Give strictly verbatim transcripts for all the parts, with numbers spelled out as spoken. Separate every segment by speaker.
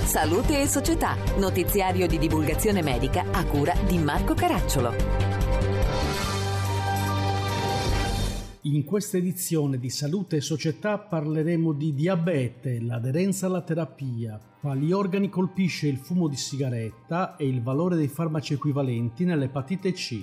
Speaker 1: Salute e Società, notiziario di divulgazione medica a cura di Marco Caracciolo.
Speaker 2: In questa edizione di Salute e Società parleremo di diabete, l'aderenza alla terapia, quali organi colpisce il fumo di sigaretta e il valore dei farmaci equivalenti nell'epatite C.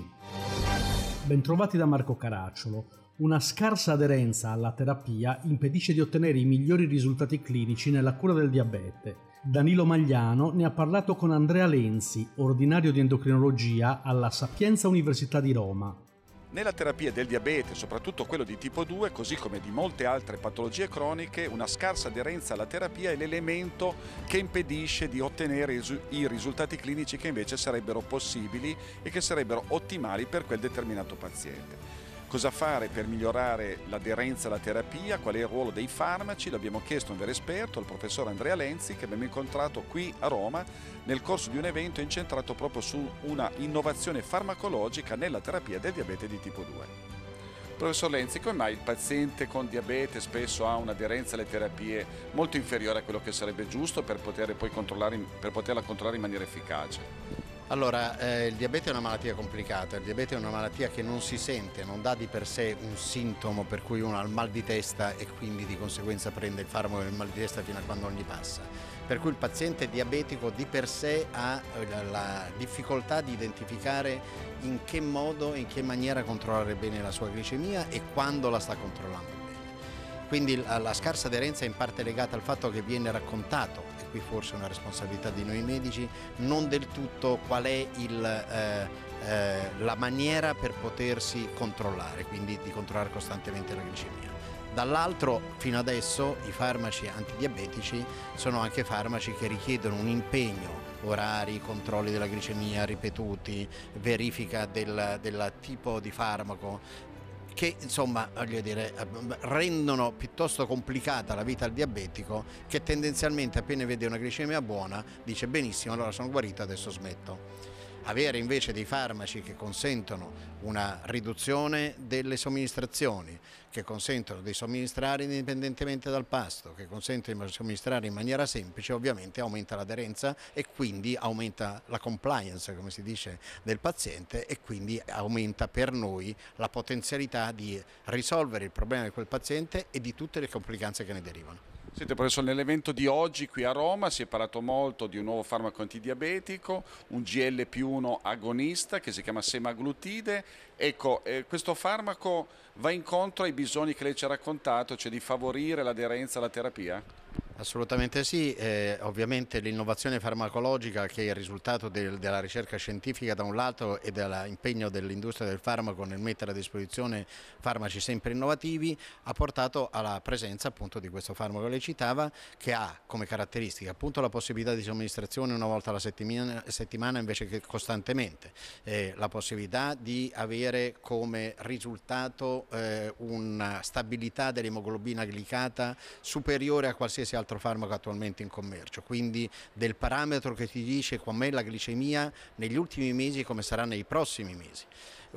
Speaker 2: Bentrovati da Marco Caracciolo. Una scarsa aderenza alla terapia impedisce di ottenere i migliori risultati clinici nella cura del diabete. Danilo Magliano ne ha parlato con Andrea Lenzi, ordinario di endocrinologia alla Sapienza Università di Roma.
Speaker 3: Nella terapia del diabete, soprattutto quello di tipo due, così come di molte altre patologie croniche, una scarsa aderenza alla terapia è l'elemento che impedisce di ottenere i risultati clinici che invece sarebbero possibili e che sarebbero ottimali per quel determinato paziente. Cosa fare per migliorare l'aderenza alla terapia? Qual è il ruolo dei farmaci? L'abbiamo chiesto a un vero esperto, il professor Andrea Lenzi, che abbiamo incontrato qui a Roma nel corso di un evento incentrato proprio su una innovazione farmacologica nella terapia del diabete di tipo due. Professor Lenzi, come mai il paziente con diabete spesso ha un'aderenza alle terapie molto inferiore a quello che sarebbe giusto per, poter poi controllare, per poterla controllare in maniera efficace?
Speaker 4: Allora, eh, il diabete è una malattia complicata, il diabete è una malattia che non si sente, non dà di per sé un sintomo per cui uno ha il mal di testa e quindi di conseguenza prende il farmaco del mal di testa fino a quando non gli passa. Per cui il paziente diabetico di per sé ha la difficoltà di identificare in che modo e in che maniera controllare bene la sua glicemia e quando la sta controllando bene. Quindi la scarsa aderenza è in parte legata al fatto che viene raccontato, e qui forse è una responsabilità di noi medici, non del tutto qual è il, eh, eh, la maniera per potersi controllare, quindi di controllare costantemente la glicemia. Dall'altro, fino adesso, i farmaci antidiabetici sono anche farmaci che richiedono un impegno, orari, controlli della glicemia ripetuti, verifica del, del tipo di farmaco, che insomma, voglio dire, rendono piuttosto complicata la vita al diabetico, che tendenzialmente appena vede una glicemia buona dice benissimo, allora sono guarito, adesso smetto. Avere invece dei farmaci che consentono una riduzione delle somministrazioni, che consentono di somministrare indipendentemente dal pasto, che consentono di somministrare in maniera semplice, ovviamente aumenta l'aderenza e quindi aumenta la compliance, come si dice, del paziente, e quindi aumenta per noi la potenzialità di risolvere il problema di quel paziente e di tutte le complicanze che ne derivano.
Speaker 3: Senti, professor, nell'evento di oggi qui a Roma si è parlato molto di un nuovo farmaco antidiabetico, un G L P uno agonista che si chiama semaglutide. Ecco, eh, questo farmaco va incontro ai bisogni che lei ci ha raccontato, cioè di favorire l'aderenza alla terapia?
Speaker 4: Assolutamente sì, eh, ovviamente l'innovazione farmacologica, che è il risultato del, della ricerca scientifica da un lato e dell'impegno dell'industria del farmaco nel mettere a disposizione farmaci sempre innovativi, ha portato alla presenza appunto di questo farmaco che lei citava, che ha come caratteristica appunto la possibilità di somministrazione una volta alla settimana, settimana invece che costantemente, eh, la possibilità di avere come risultato eh, una stabilità dell'emoglobina glicata superiore a qualsiasi altro altro farmaco attualmente in commercio, quindi del parametro che ti dice com'è la glicemia negli ultimi mesi e come sarà nei prossimi mesi.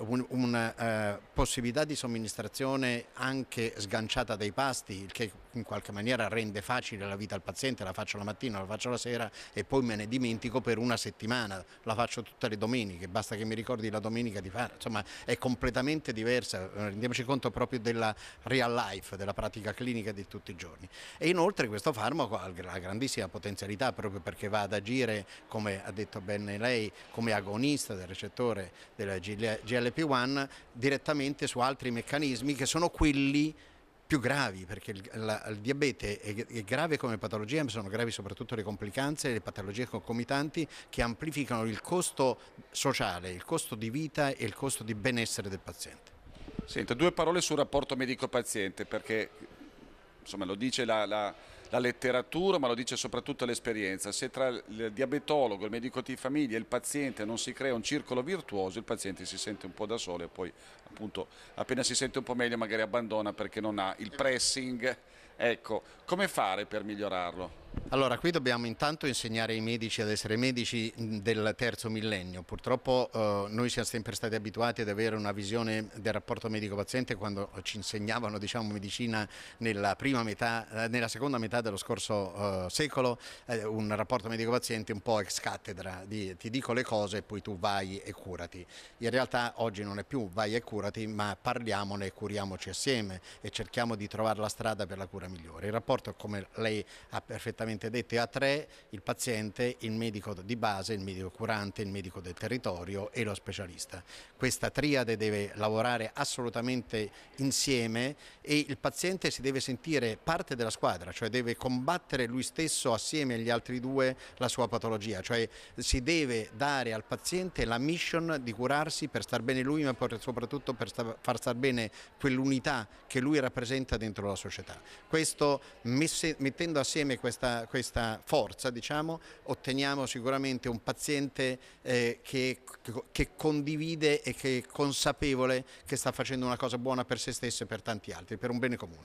Speaker 4: Una uh, possibilità di somministrazione anche sganciata dai pasti, il che in qualche maniera rende facile la vita al paziente. La faccio la mattina, la faccio la sera e poi me ne dimentico per una settimana, la faccio tutte le domeniche, basta che mi ricordi la domenica di fare, insomma è completamente diversa, rendiamoci conto proprio della real life, della pratica clinica di tutti i giorni. E inoltre questo farmaco ha la grandissima potenzialità proprio perché va ad agire, come ha detto bene lei, come agonista del recettore della G L P uno direttamente su altri meccanismi che sono quelli più gravi, perché il, la, il diabete è, è grave come patologia, ma sono gravi soprattutto le complicanze e le patologie concomitanti che amplificano il costo sociale, il costo di vita e il costo di benessere del paziente.
Speaker 3: Senta, due parole sul rapporto medico-paziente, perché insomma lo dice la, la, la letteratura, ma lo dice soprattutto l'esperienza. Se tra il diabetologo, il medico di famiglia e il paziente non si crea un circolo virtuoso, il paziente si sente un po' da solo e poi appunto appena si sente un po' meglio magari abbandona perché non ha il pressing. Ecco, come fare per migliorarlo?
Speaker 4: Allora, qui dobbiamo intanto insegnare ai medici ad essere medici del terzo millennio. Purtroppo eh, noi siamo sempre stati abituati ad avere una visione del rapporto medico-paziente quando ci insegnavano, diciamo, medicina nella prima metà, eh, nella seconda metà dello scorso eh, secolo, eh, un rapporto medico-paziente un po' ex cattedra, di ti dico le cose e poi tu vai e curati. In realtà oggi non è più vai e curati, ma parliamone e curiamoci assieme e cerchiamo di trovare la strada per la cura migliore. Il rapporto, come lei ha perfettamente detto, a tre: il paziente, il medico di base, il medico curante, il medico del territorio e lo specialista. Questa triade deve lavorare assolutamente insieme e il paziente si deve sentire parte della squadra, cioè deve combattere lui stesso assieme agli altri due la sua patologia, cioè si deve dare al paziente la mission di curarsi per star bene lui, ma soprattutto per far star bene quell'unità che lui rappresenta dentro la società. Questo, messe, mettendo assieme questa questa forza, diciamo, otteniamo sicuramente un paziente eh, che, che condivide e che è consapevole che sta facendo una cosa buona per se stesso e per tanti altri, per un bene comune.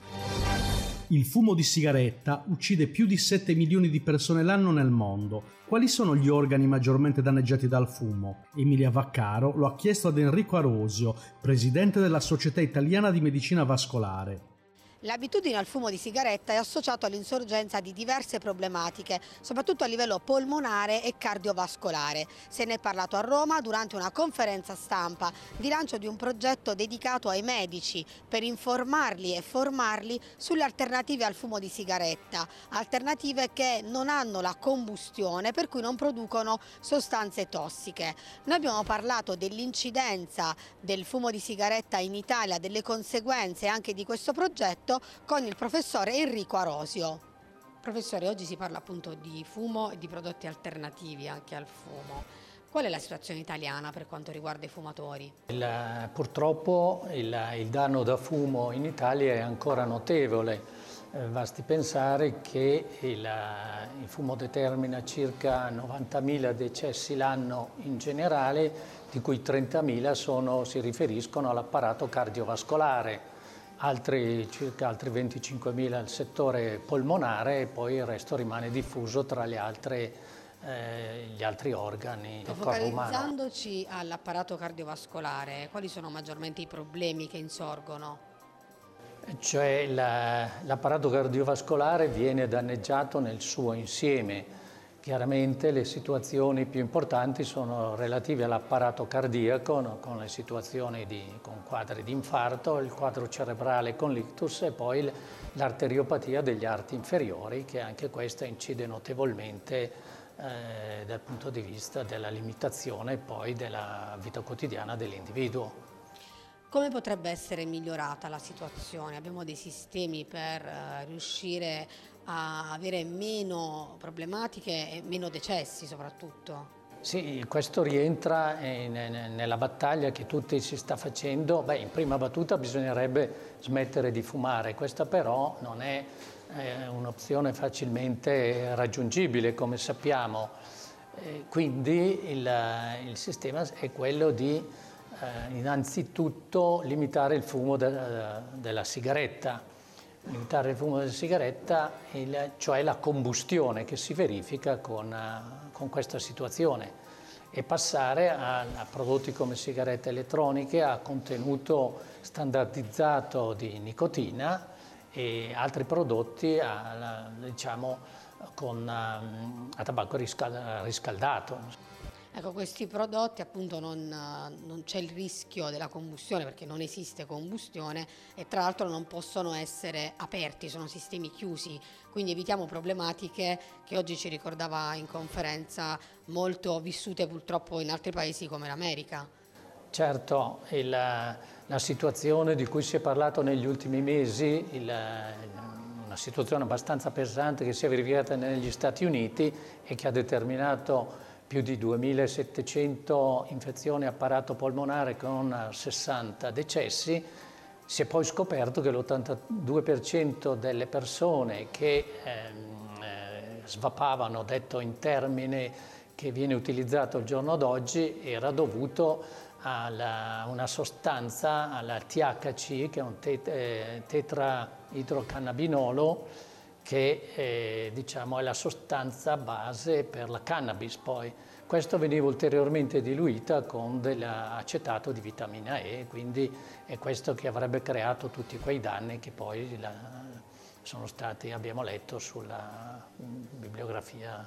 Speaker 2: Il fumo di sigaretta uccide più di sette milioni di persone l'anno nel mondo. Quali sono gli organi maggiormente danneggiati dal fumo? Emilia Vaccaro lo ha chiesto ad Enrico Arosio, presidente della Società Italiana di Medicina Vascolare.
Speaker 5: L'abitudine al fumo di sigaretta è associato all'insorgenza di diverse problematiche, soprattutto a livello polmonare e cardiovascolare. Se ne è parlato a Roma durante una conferenza stampa di lancio di un progetto dedicato ai medici per informarli e formarli sulle alternative al fumo di sigaretta, alternative che non hanno la combustione, per cui non producono sostanze tossiche. Noi abbiamo parlato dell'incidenza del fumo di sigaretta in Italia, delle conseguenze anche di questo progetto, con il professore Enrico Arosio. Professore, oggi si parla appunto di fumo e di prodotti alternativi anche al fumo. Qual è la situazione italiana per quanto riguarda i fumatori?
Speaker 6: Il, purtroppo il, il danno da fumo in Italia è ancora notevole. Eh, basti pensare che il, il fumo determina circa novantamila decessi l'anno in generale, di cui trentamila sono, si riferiscono all'apparato cardiovascolare. Altri, circa altri venticinquemila al settore polmonare e poi il resto rimane diffuso tra le altre, eh, gli altri organi del corpo umano.
Speaker 5: Focalizzandoci all'apparato cardiovascolare, quali sono maggiormente i problemi che insorgono?
Speaker 6: Cioè la, l'apparato cardiovascolare viene danneggiato nel suo insieme. Chiaramente le situazioni più importanti sono relative all'apparato cardiaco, no, con le situazioni di, con quadri di infarto, il quadro cerebrale con l'ictus e poi l'arteriopatia degli arti inferiori, che anche questa incide notevolmente eh, dal punto di vista della limitazione poi della vita quotidiana dell'individuo.
Speaker 5: Come potrebbe essere migliorata la situazione? Abbiamo dei sistemi per uh, riuscire a avere meno problematiche e meno decessi soprattutto?
Speaker 6: Sì, questo rientra in, in, nella battaglia che tutti si sta facendo. Beh, in prima battuta bisognerebbe smettere di fumare, questa però non è eh, un'opzione facilmente raggiungibile, come sappiamo. Eh, quindi il, il sistema è quello di Eh, innanzitutto limitare il fumo de, della sigaretta, limitare il fumo della sigaretta, il, cioè la combustione che si verifica con, uh, con questa situazione, e passare a, a prodotti come sigarette elettroniche a contenuto standardizzato di nicotina e altri prodotti a, diciamo, con, uh, a tabacco riscal, riscaldato.
Speaker 5: Ecco, questi prodotti appunto non, non c'è il rischio della combustione, perché non esiste combustione, e tra l'altro non possono essere aperti, sono sistemi chiusi, quindi evitiamo problematiche che oggi ci ricordava in conferenza molto vissute purtroppo in altri paesi come l'America.
Speaker 6: Certo, il, la situazione di cui si è parlato negli ultimi mesi, il, una situazione abbastanza pesante che si è verificata negli Stati Uniti e che ha determinato più di duemilasettecento infezioni apparato polmonare con sessanta decessi, si è poi scoperto che l'ottantadue per cento delle persone che ehm, eh, svapavano, detto in termine che viene utilizzato al giorno d'oggi, era dovuto a una sostanza, alla T H C, che è un tet- eh, tetraidrocannabinolo, che eh, diciamo, è la sostanza base per la cannabis. Poi questo veniva ulteriormente diluita con dell'acetato di vitamina E, quindi è questo che avrebbe creato tutti quei danni che poi la, sono stati, abbiamo letto sulla bibliografia.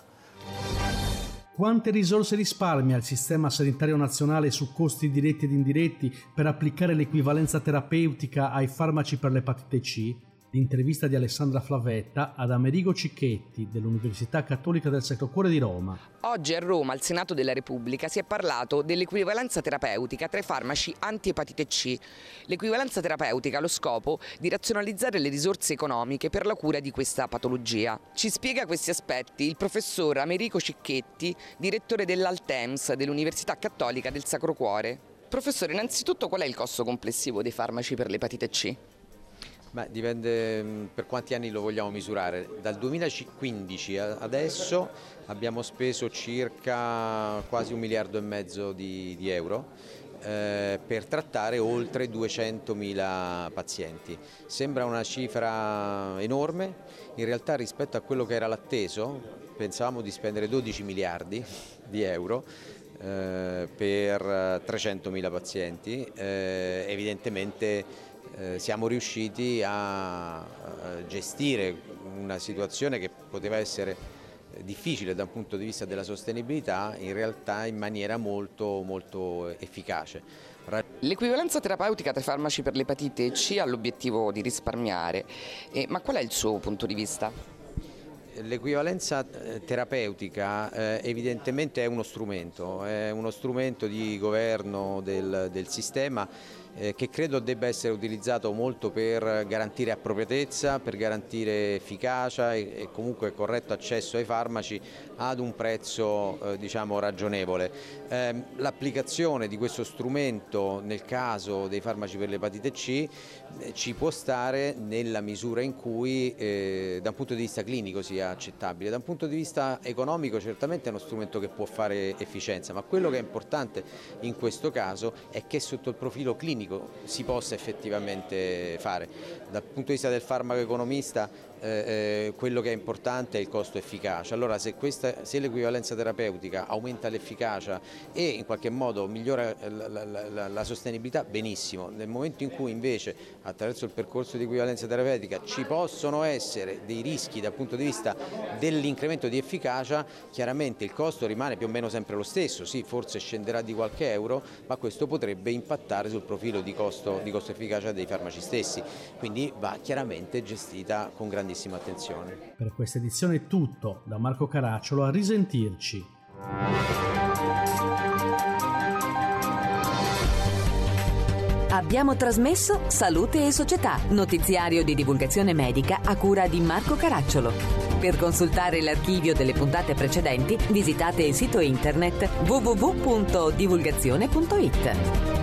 Speaker 2: Quante risorse risparmia il sistema sanitario nazionale su costi diretti ed indiretti per applicare l'equivalenza terapeutica ai farmaci per l'epatite C? L'intervista di Alessandra Flavetta ad Amerigo Cicchetti dell'Università Cattolica del Sacro Cuore di Roma.
Speaker 7: Oggi a Roma, al Senato della Repubblica, si è parlato dell'equivalenza terapeutica tra i farmaci anti-epatite C. L'equivalenza terapeutica ha lo scopo di razionalizzare le risorse economiche per la cura di questa patologia. Ci spiega questi aspetti il professor Amerigo Cicchetti, direttore dell'Altems dell'Università Cattolica del Sacro Cuore. Professore, innanzitutto qual è il costo complessivo dei farmaci per l'epatite C?
Speaker 8: Beh, dipende per quanti anni lo vogliamo misurare. Dal duemilaquindici adesso abbiamo speso circa quasi un miliardo e mezzo di, di euro eh, per trattare oltre duecentomila pazienti. Sembra una cifra enorme, in realtà rispetto a quello che era l'atteso pensavamo di spendere dodici miliardi di euro eh, per trecentomila pazienti, eh, evidentemente Eh, siamo riusciti a, a gestire una situazione che poteva essere difficile da un punto di vista della sostenibilità, in realtà in maniera molto, molto efficace.
Speaker 7: L'equivalenza terapeutica tra i farmaci per l'epatite C ha l'obiettivo di risparmiare, eh, ma qual è il suo punto di vista?
Speaker 8: L'equivalenza terapeutica eh, evidentemente è uno strumento, è uno strumento di governo del, del sistema eh, che credo debba essere utilizzato molto per garantire appropriatezza, per garantire efficacia e, e comunque corretto accesso ai farmaci ad un prezzo eh, diciamo ragionevole. Eh, l'applicazione di questo strumento nel caso dei farmaci per l'epatite C eh, ci può stare nella misura in cui eh, da un punto di vista clinico sia accettabile. Da un punto di vista economico certamente è uno strumento che può fare efficienza, ma quello che è importante in questo caso è che sotto il profilo clinico si possa effettivamente fare. Dal punto di vista del farmaco-economista eh, eh, quello che è importante è il costo efficacia. Allora se, questa, se l'equivalenza terapeutica aumenta l'efficacia e in qualche modo migliora la, la, la, la sostenibilità, benissimo. Nel momento in cui invece attraverso il percorso di equivalenza terapeutica ci possono essere dei rischi dal punto di vista dell'incremento di efficacia, chiaramente il costo rimane più o meno sempre lo stesso, sì, forse scenderà di qualche euro, ma questo potrebbe impattare sul profilo di costo, di costo efficacia dei farmaci stessi, quindi va chiaramente gestita con grandissima attenzione.
Speaker 2: Per questa edizione è tutto, da Marco Caracciolo, a risentirci.
Speaker 1: Abbiamo trasmesso Salute e Società, notiziario di divulgazione medica a cura di Marco Caracciolo. Per consultare l'archivio delle puntate precedenti visitate il sito internet w w w punto divulgazione punto it.